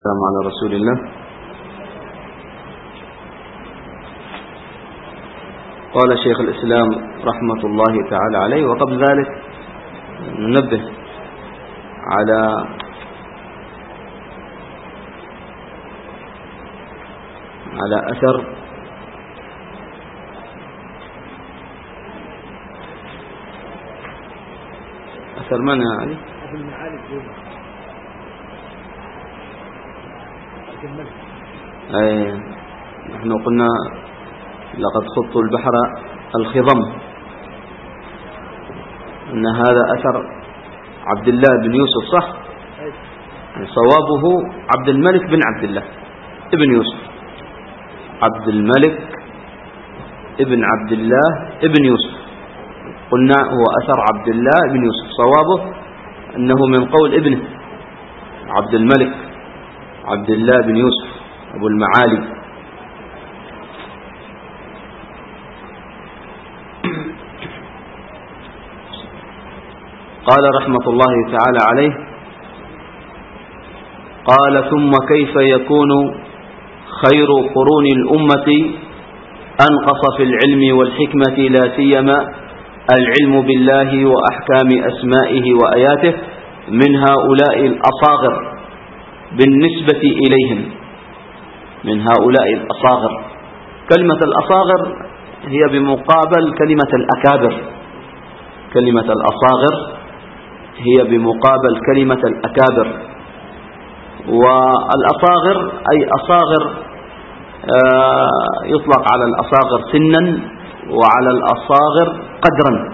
السلام على رسول الله. قال شيخ الإسلام رحمة الله تعالى عليه، وقبل ذلك ننبه على أثر من يعني نحن قلنا لقد خضت البحر الخضم، أن هذا أثر عبد الله بن يوسف، صح؟ صوابه عبد الملك بن عبد الله ابن يوسف، عبد الملك ابن عبد الله ابن يوسف. قلنا هو أثر عبد الله بن يوسف، صوابه أنه من قول ابنه عبد الملك عبد الله بن يوسف أبو المعالي. قال رحمة الله تعالى عليه، قال: ثم كيف يكون خير قرون الأمة أنقص في العلم والحكمة، لا سيما العلم بالله وأحكام أسمائه وآياته من هؤلاء الأصاغر بالنسبة إليهم، من هؤلاء الأصاغر. كلمة الأصاغر هي بمقابل كلمة الأكابر، كلمة الأصاغر هي بمقابل كلمة الأكابر. والأصاغر أي أصاغر، يطلق على الأصاغر سنا وعلى الأصاغر قدرا،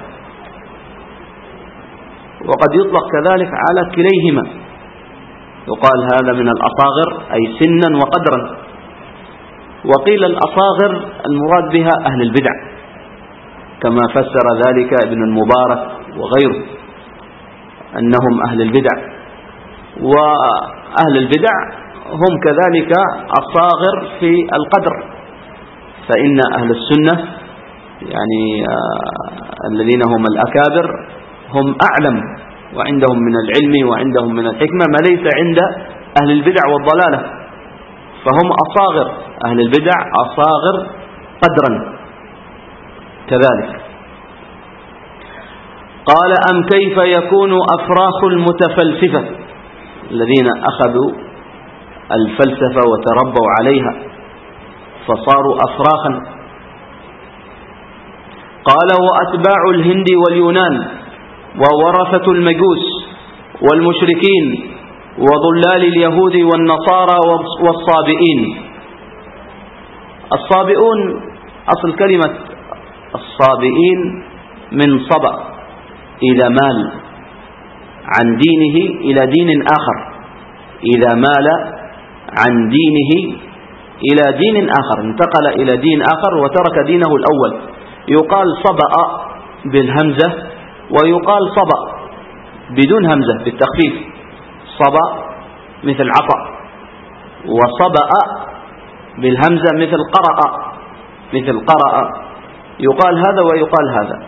وقد يطلق كذلك على كليهما، يقال هذا من الأصاغر أي سنا وقدرا. وقيل الأصاغر المراد بها أهل البدع، كما فسر ذلك ابن المبارك وغيره، أنهم أهل البدع. وأهل البدع هم كذلك أصاغر في القدر، فإن أهل السنة يعني الذين هم الأكابر هم أعلم، وعندهم من العلم وعندهم من الحكمة ما ليس عند أهل البدع والضلالة، فهم أصاغر، أهل البدع أصاغر قدرا كذلك. قال: أم كيف يكون أفراخ المتفلسفة الذين أخذوا الفلسفة وتربوا عليها فصاروا أفراخا. قال: وأتباع الهند واليونان وورثة المجوس والمشركين وضلال اليهود والنصارى والصابئين. الصابئون، أصل كلمة الصابئين من صبأ، إذا مال عن دينه إلى دين آخر، إذا مال عن دينه إلى دين آخر، انتقل إلى دين آخر وترك دينه الأول، يقال صبأ بالهمزة ويقال صبأ بدون همزة بالتخفيف، صبأ مثل عطأ، وصبأ بالهمزة مثل قرأ، مثل قرأ، يقال هذا ويقال هذا،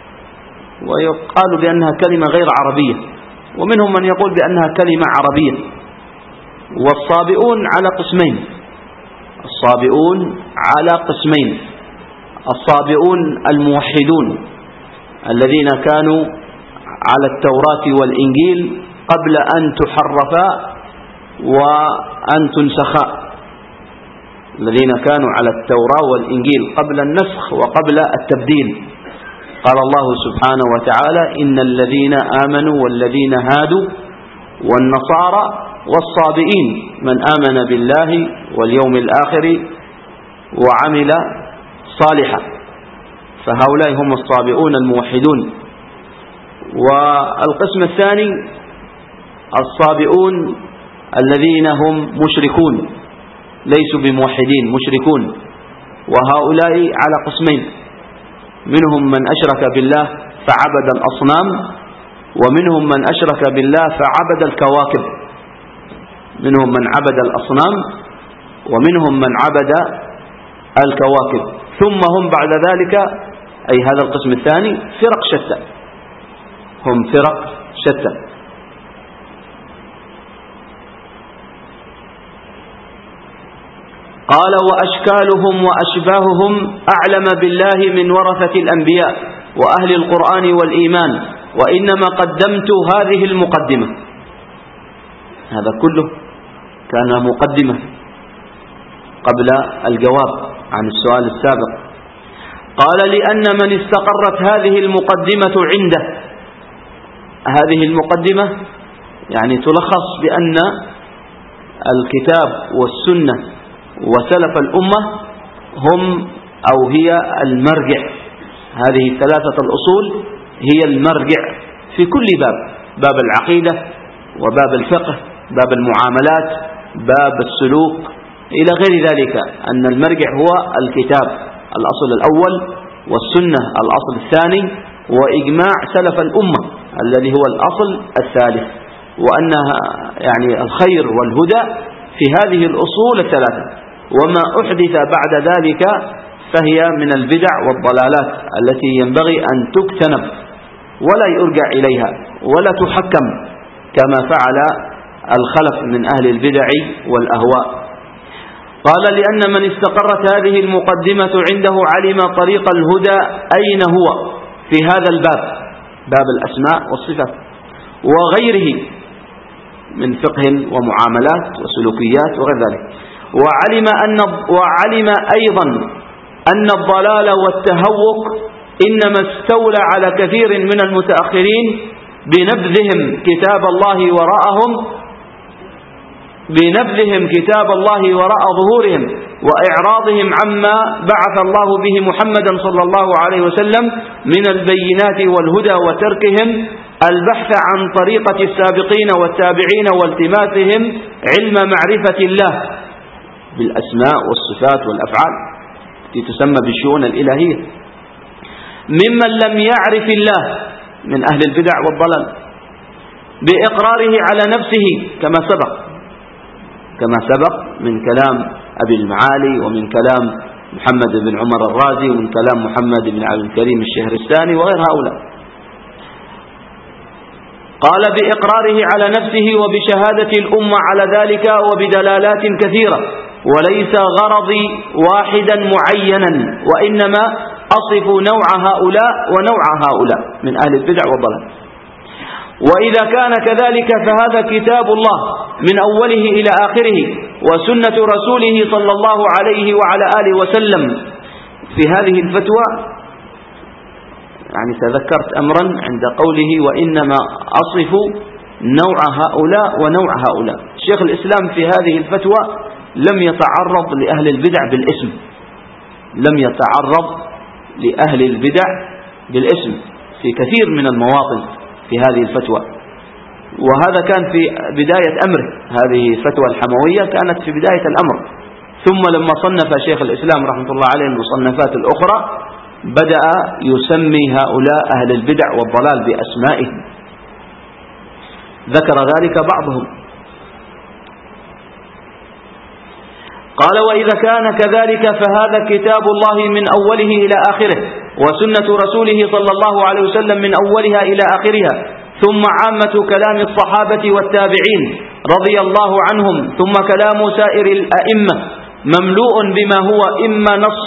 ويقال بأنها كلمة غير عربية، ومنهم من يقول بأنها كلمة عربية. والصابئون على قسمين، الصابئون على قسمين: الصابئون الموحدون الذين كانوا على التوراة والإنجيل قبل أن تحرفا وأن تنسخا، الذين كانوا على التوراة والإنجيل قبل النسخ وقبل التبديل. قال الله سبحانه وتعالى: إن الذين آمنوا والذين هادوا والنصارى والصابئين من آمن بالله واليوم الآخر وعمل صالحا، فهؤلاء هم الصابئون الموحدون. والقسم الثاني الصابئون الذين هم مشركون، ليسوا بموحدين، مشركون، وهؤلاء على قسمين: منهم من أشرك بالله فعبد الأصنام، ومنهم من أشرك بالله فعبد الكواكب، منهم من عبد الأصنام ومنهم من عبد الكواكب. ثم هم بعد ذلك، أي هذا القسم الثاني، فرق شتى، هم فرق شتى. قال: وأشكالهم وأشباههم أعلم بالله من ورثة الأنبياء وأهل القرآن والإيمان، وإنما قدمت هذه المقدمة. هذا كله كان مقدمة قبل الجواب عن السؤال السابق. قال: لأن من استقرت هذه المقدمة عنده، هذه المقدمة يعني تلخص بأن الكتاب والسنة وسلف الأمة هم أو هي المرجع. هذه الثلاثة الأصول هي المرجع في كل باب: باب العقيدة، وباب الفقه، باب المعاملات، باب السلوك، إلى غير ذلك. أن المرجع هو الكتاب الأصل الأول، والسنة الأصل الثاني، وإجماع سلف الأمة الذي هو الأصل الثالث، وأنها يعني الخير والهدى في هذه الأصول الثلاثة، وما أحدث بعد ذلك فهي من البدع والضلالات التي ينبغي أن تجتنب ولا يرجع إليها ولا تحكم كما فعل الخلف من أهل البدع والأهواء. قال: لأن من استقرت هذه المقدمة عنده علم طريق الهدى أين هو في هذا الباب، باب الأسماء والصفات، وغيره من فقه ومعاملات وسلوكيات وغير ذلك. وعلم أيضا أن الضلال والتهوك إنما استولى على كثير من المتأخرين بنبذهم كتاب الله وراء ظهورهم، وإعراضهم عما بعث الله به محمدا صلى الله عليه وسلم من البينات والهدى، وتركهم البحث عن طريقة السابقين والتابعين، والتماسهم علم معرفة الله بالأسماء والصفات والأفعال التي تسمى بالشؤون الإلهية، ممن لم يعرف الله من أهل البدع والضلال بإقراره على نفسه كما سبق من كلام أبي المعالي، ومن كلام محمد بن عمر الرازي، ومن كلام محمد بن عبد الكريم الشهرستاني وغير هؤلاء. قال: بإقراره على نفسه وبشهادة الأمة على ذلك وبدلالات كثيرة، وليس غرضي واحدا معينا، وإنما أصف نوع هؤلاء ونوع هؤلاء من أهل البدع والضلال. وإذا كان كذلك فهذا كتاب الله من أوله إلى آخره، وسنة رسوله صلى الله عليه وعلى آله وسلم. في هذه الفتوى يعني تذكرت أمرا عند قوله: وإنما أصف نوع هؤلاء ونوع هؤلاء. شيخ الإسلام في هذه الفتوى لم يتعرض لأهل البدع بالاسم، لم يتعرض لأهل البدع بالاسم في كثير من المواطن في هذه الفتوى، وهذا كان في بداية أمره. هذه الفتوى الحموية كانت في بداية الأمر، ثم لما صنف شيخ الإسلام رحمة الله عليه المصنفات الأخرى بدأ يسمي هؤلاء أهل البدع والضلال بأسمائهم، ذكر ذلك بعضهم. قال: وإذا كان كذلك فهذا كتاب الله من أوله إلى آخره، وسنة رسوله صلى الله عليه وسلم من أولها إلى آخرها، ثم عامة كلام الصحابة والتابعين رضي الله عنهم، ثم كلام سائر الأئمة، مملوء بما هو إما نص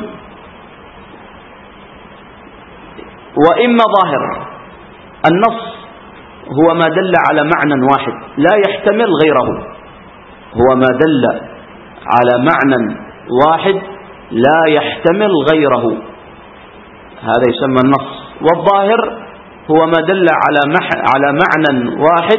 وإما ظاهر. النص هو ما دل على معنى واحد لا يحتمل غيره، هو ما دل على معنى واحد لا يحتمل غيره، هذا يسمى النص. والظاهر هو ما دل على معنى واحد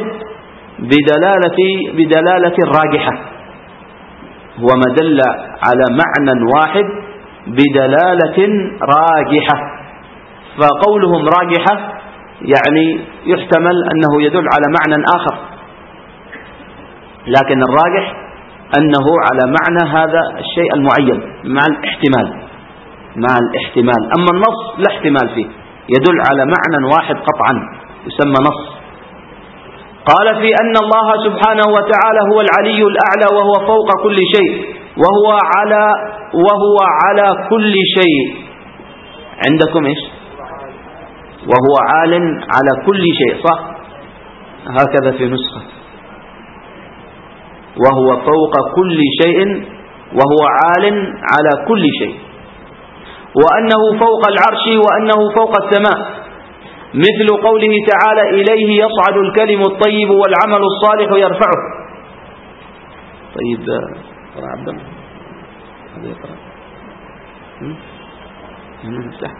بدلالة راجحة، هو ما دل على معنى واحد بدلالة راجحة. فقولهم راجحة يعني يحتمل أنه يدل على معنى آخر، لكن الراجح أنه على معنى هذا الشيء المعين مع الاحتمال. أما النص لا احتمال فيه، يدل على معنى واحد قطعا يسمى نص. قال: في أن الله سبحانه وتعالى هو العلي الأعلى، وهو فوق كل شيء، وهو على كل شيء. عندكم إيش؟ وهو عال على كل شيء، صح؟ هكذا في نسخة. وهو فوق كل شيء وهو عال على كل شيء، وأنه فوق العرش وأنه فوق السماء، مثل قوله تعالى إليه يصعد الكلم الطيب والعمل الصالح يرفعه. طيب قرأ عبد الله هذا يقرأ نفتح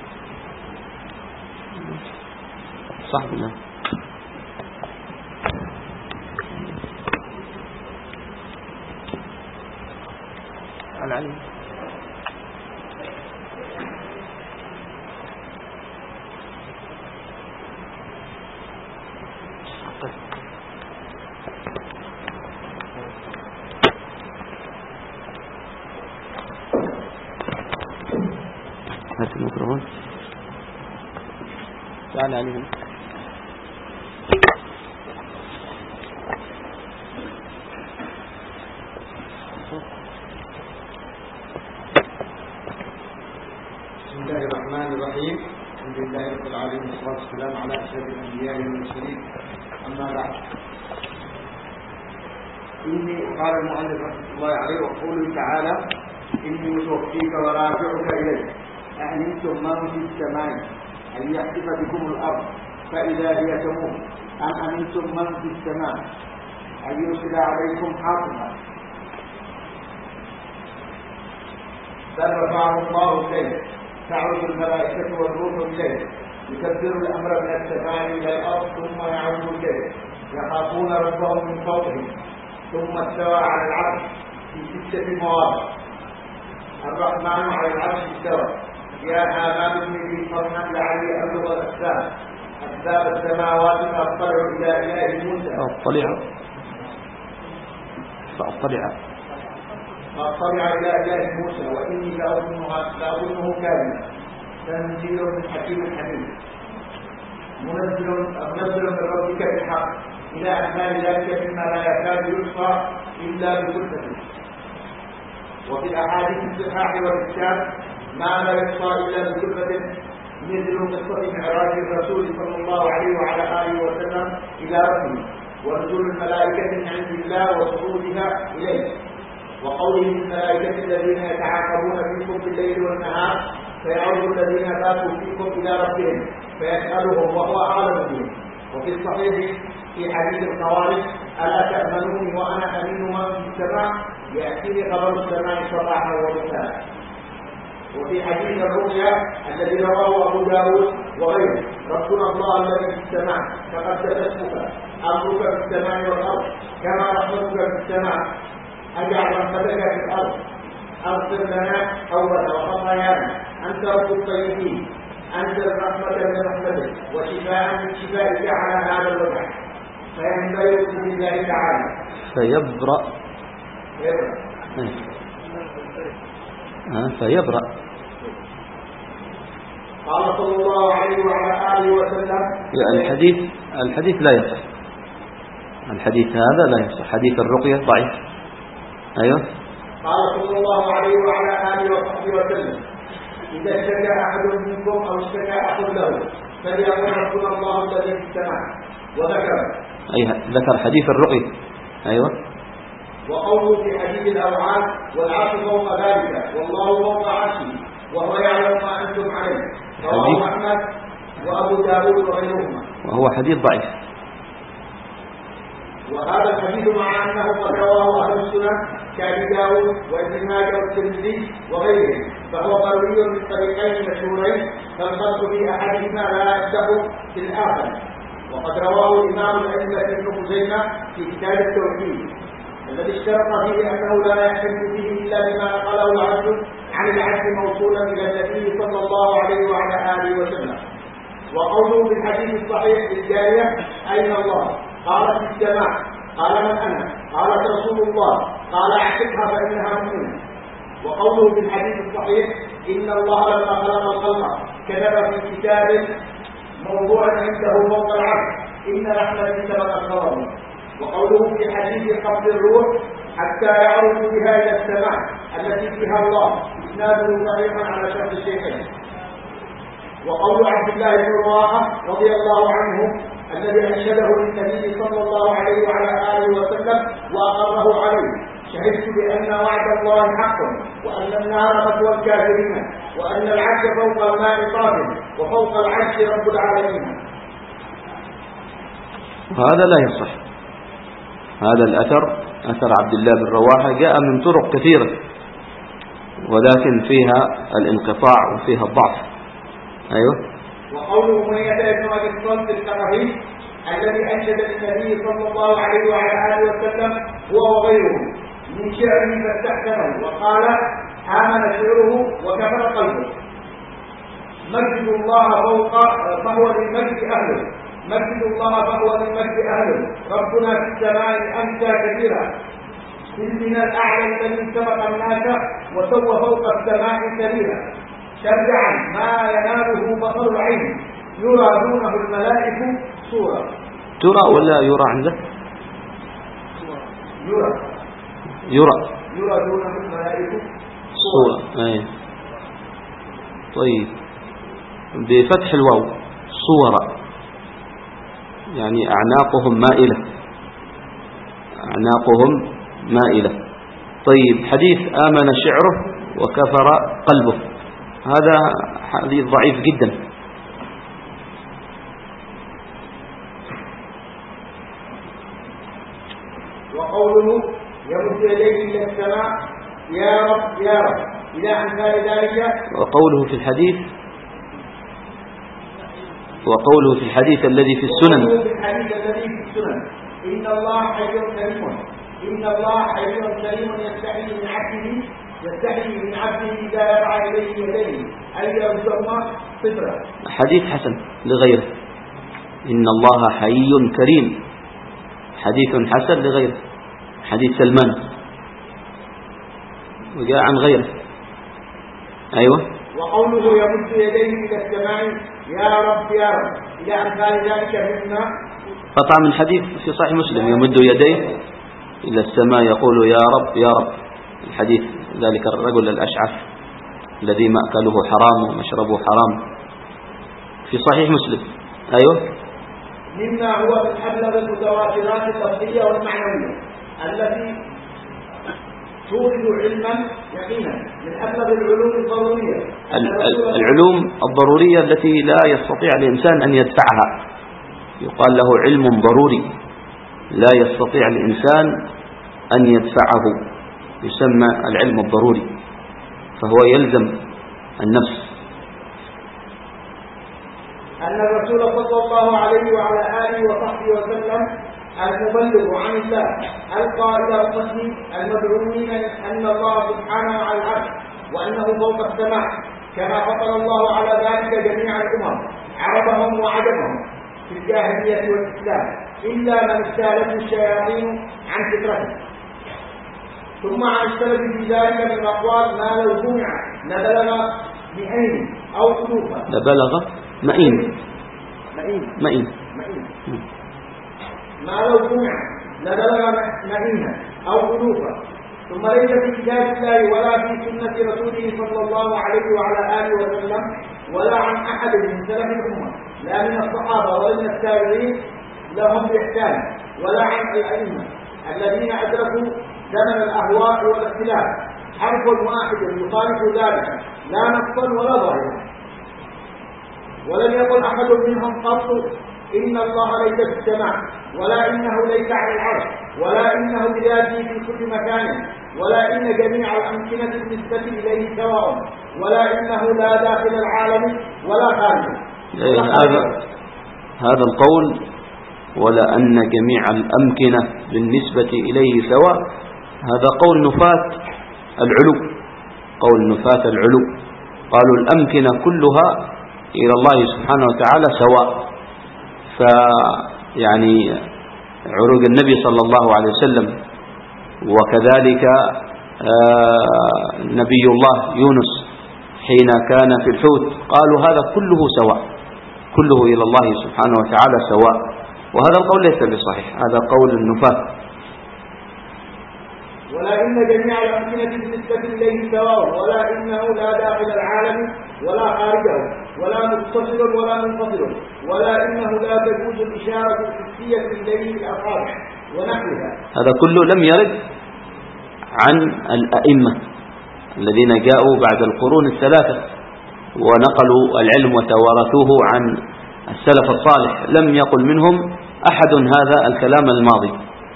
صح بالله. العلم هات الميكروفون تعال عليهم. بسم الله الرحمن الرحيم. الحمد لله رب العالمين والصلاة والسلام على أشرف الأنبياء والمرسلين، أما بعد. قال المؤلف رحمه الله عليه وقوله تعالى إني متوفيك ورافعك إلي أأمنتم من في السماء أن يخسف بكم الأرض فإذا هي تمور أم أمنتم من في السماء أن يرسل عليكم حاصبا بل رفعه الله إليه تعرج الملائكة والروح إليه يكبر الأمر من السماء إلى الأرض ثم يعود إليه يخافون ربهم من فوقهم ثم استوى على العرش في 6 مواضع. الرحمن على العرش استوى. يا آمن ابن لي صرحا لعلي أبلغ أسباب السماوات فأطلع إلى إله موسى فأطلع إلى إله موسى وإني لأظنه كاذبا. تنزيل من حكيم حميد منزل من ربك بالحق إلى أعمال ذلك مما لا يكاد يحصى إلا بكلفة. وفي الأحاديث الصحاح والإرشاد ما لا يحصى إلا بكلفة، مثل قصة معراج الرسول صلى الله عليه وعلى آله وسلم إلى ربه ونزول الملائكة من عند الله وصعودها إليه، وقوله الملائكة الذين يتعاقبون فيكم بالليل والنهار فيعود الذين باتوا فيكم إلى ربهم فيسألهم وهو أعلم بهم. وفي الصحيح في حديث الخوارج ألا تأمنوني وأنا أمين من في السماء يأتيني خبر السماء صباحا ومساء. وفي حديث الرؤيا الذي رواه أبو داود وغيره ربنا الله الذي في السماء تقدس اسمك أمرك في السماء والأرض كما رحمتك في السماء أجعل رحمتك في الأرض أغفر لنا توبة وخطايانا أنت رب الطيبين أنزل رحمة من رحمتك وشفاء من شفائك على هذا الوضع فينبغي بإذن الله تعالى فيبرأ قال صلى الله عليه وعلى آله وسلم. الحديث لا يصح، الحديث هذا لا يصح، حديث الرقية ضعيف. أيوه. قال صلى الله عليه وعلى آله وصحبه وسلم إذا اشتكى أحد منكم أو اشتكى أخ له فليقل ربنا الله الذي في السماء ذكر حديث الرقية. أيوه. وقوله في حديث الأوعاد والعرش فوق ذلك والله فوق عرشه وهو يعلم ما أنتم عليه رواه أحمد وأبو داود وغيرهما، وهو حديث ضعيف. وهذا الحديث مع أنه قد رواه أهل السنة كأبي داود وابن ماجه والترمذي وغيرهم فهو مروي من طريقين مشهورين فالخلق في أحدهما لا يصدق في الآخر. وقد رواه إمام الأئمة ابن خزيمة في كتاب التوحيد الذي اشترط فيه أنه لا يحتج فيه إلا بما نقله العبد عن العبد موصولا إلى النبي صلى الله عليه وعلى آله وسلم. وقوله في الحديث الصحيح للجارية أين الله؟ قالت في السماء. قال من أنا؟ قالت رسول الله. قال اعتقها فإنها مؤمنة. وقوله في الحديث الصحيح إن الله لما خلق الخلق كتب في كتاب موضوع عنده فوق العرش إن رحمتي سبقت غضبي. وقوله في حديث قبض الروح حتى يعرج بها إلى السماء التي فيها الله إسناده صحيحا على شرط الشيخين. وقول عبد الله بن رواحة رضي الله عنه الذي أنشده للنبي صلى الله عليه وعلى آله وسلم وأقره عليه شهدت بأن وعد الله حق، وأن النار مثوى الكافرين، وأن العرش فوق الماء طاف، وفوق العرش رب العالمين. هذا لا يصح. هذا الأثر أثر عبد الله بن رواحة جاء من طرق كثيرة، ولكن فيها الانقطاع وفيها الضعف. أيوه. وقوله أمية بن أبي الصلت الثقفي الذي أنشد النبي صلى الله عليه وعلى آله وسلم هو وغيره من شعره فاستحسنه وقال آمن شعره وكفر قلبه. مجد الله فوق فهو للمجد أهله، مجد الله فهو للمجد أهله، ربنا في السماء أمسى كثيرا، من الأعلى الذي سبق الناس وسوى فوق السماء سبيلا، شرعا ما يناله بصر العين، يرى دونه الملائكة صورة. ترى ولا يرى عندك؟ يرى دونه الملائكة صورة. أي. طيب، بفتح الواو صورة، يعني أعناقهم مائلة، أعناقهم مائلة. طيب، حديث آمن شعره وكفر قلبه، هذا حديث ضعيف جدا. وقوله يمد يديه إلى السماء يا رب يا رب إلى أمثال ذلك. وقوله في الحديث الذي في السنن إن الله حي كريم، إن الله حي كريم يستحي من عبده إذا رفع إليه يديه أن يرجعهما فطرة. حديث حسن لغيره. إن الله حي كريم، حديث حسن لغيره، حديث سلمان وجاء عن غيره. أيوة. وقوله يمد يديه إلى السماء يا رب يا رب إلى أمثال ذلك مما قطع من حديث في صحيح مسلم يمد يديه إلى السماء يقول يا رب يا رب. الحديث ذلك الرجل الأشعث الذي مأكله حرام ومشربه حرام في صحيح مسلم. أيوة. مما هو من أبلغ المتواترات اللفظية والمعنوية التي تورد علما يقينا، من أبلغ العلوم الضرورية، العلوم الضرورية التي لا يستطيع الإنسان أن يدفعها، يقال له علم ضروري لا يستطيع الإنسان أن يدفعه، يسمى العلم الضروري، فهو يلزم النفس. أن الرسول صلى الله عليه وعلى آله وصحبه وسلم المبلغ عن الله القائل القسم المدعوين أن الله سبحانه على العرش وأنه فوق السماء، كما فطر الله على ذلك جميع الأمم عربهم وعجمهم في الجاهلية والإسلام، إلا من استهلته الشياطين عن فطرته. ثم عن السلف في ذلك من الأقوال ما لو جمع لبلغ 200 أو ألوفا. لبلغ مئين. ما لو جمع لبلغ 100 أو ألوفا. ثم ليس في كتاب الله ولا في سنة رسوله صلى الله عليه وعلى آله وسلم ولا عن أحد من سلف الأمة، لا من الصحابة ولا من التابعين لهم بإحسان، ولا عن الأئمة الذين أدركوا زمن الأهواء والاختلاف، حرف واحد يخالف ذلك لا نصا ولا ظاهرا. ولم يقل أحد منهم قط إن الله ليس في السماء، ولا إنه ليس على العرش، ولا إنه بذاته في كل مكان، ولا إن جميع الأمكنة بالنسبة إليه سواء، ولا إنه لا داخل العالم ولا خارجه. هذا القول ولا أن جميع الأمكنة بالنسبة إليه سواء، هذا قول نفاة العلو، قول نفاة العلو. قالوا الأمكنة كلها إلى الله سبحانه وتعالى سواء. فيعني عروج النبي صلى الله عليه وسلم وكذلك نبي الله يونس حين كان في الحوت قالوا هذا كله سواء، كله إلى الله سبحانه وتعالى سواء، وهذا القول ليس بصحيح، هذا قول النفاة. ولا إن جميع الأمكنة بالنسبة إليه سواء، ولا إنه لا داخل العالم ولا خارجه، ولا متصل ولا منفصل، ولا إنه لا تجوز الإشارة الحسية إليه بالأصابع ونحوها. هذا كله لم يرد عن الأئمة الذين جاءوا بعد القرون الثلاثة ونقلوا العلم وتوارثوه عن السلف الصالح، لم يقل منهم أحد هذا الكلام الماضي.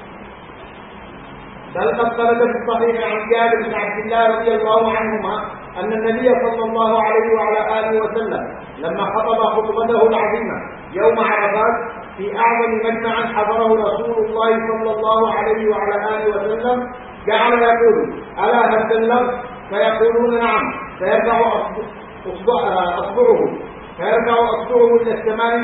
بل قد ثبت في الصحيح عن جابر بن عبد الله رضي الله عنهما أن النبي صلى الله عليه وعلى آله وسلم لما خطب خطبته العظيمة يوم عرفات في أعظم مجمع حضره رسول الله صلى الله عليه وعلى آله وسلم جعل يقول: ألا هل بلغت؟ فيقولون: نعم. فيرفع أصبعه إلى السماء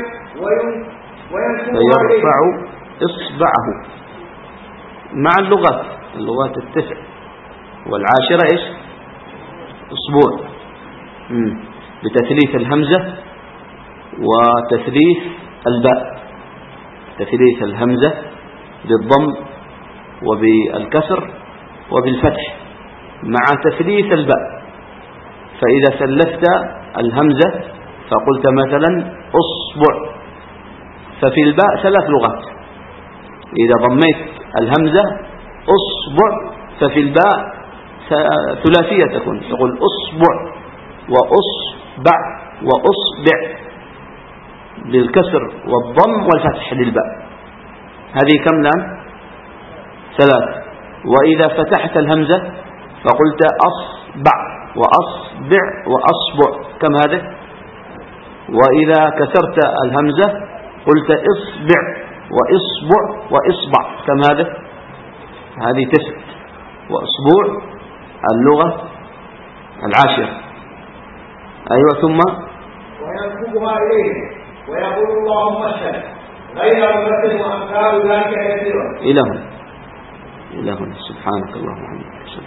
فيرفع إصبعه مع اللغات التسع، والعاشرة إيش؟ أسبوع، بتثليث الهمزة وتثليث الباء، تثليث الهمزة بالضم وبالكسر وبالفتح مع تثليث الباء. فإذا ثلثت الهمزة فقلت مثلا أصبع، ففي الباء 3 لغات. إذا ضميت الهمزة أصبع ففي الباء ثلاثية تكون، تقول أصبع وأصبع وأصبع بالكسر والضم والفتح للباء. هذه كم لام؟ 3. وإذا فتحت الهمزة فقلت أصبع وأصبع وأصبع، كم هذا؟ وإذا كسرت الهمزة قلت إصبع وإصبع وإصبع، كم هذا؟ هذه 9. وأصبوع اللغة العاشرة. أيوة. ثم وينسبها إليه ويقول: اللهم اشهد، غير ممثل وأمثال ذلك كثيرا. إلى هنا سبحانك اللهم وبحمدك.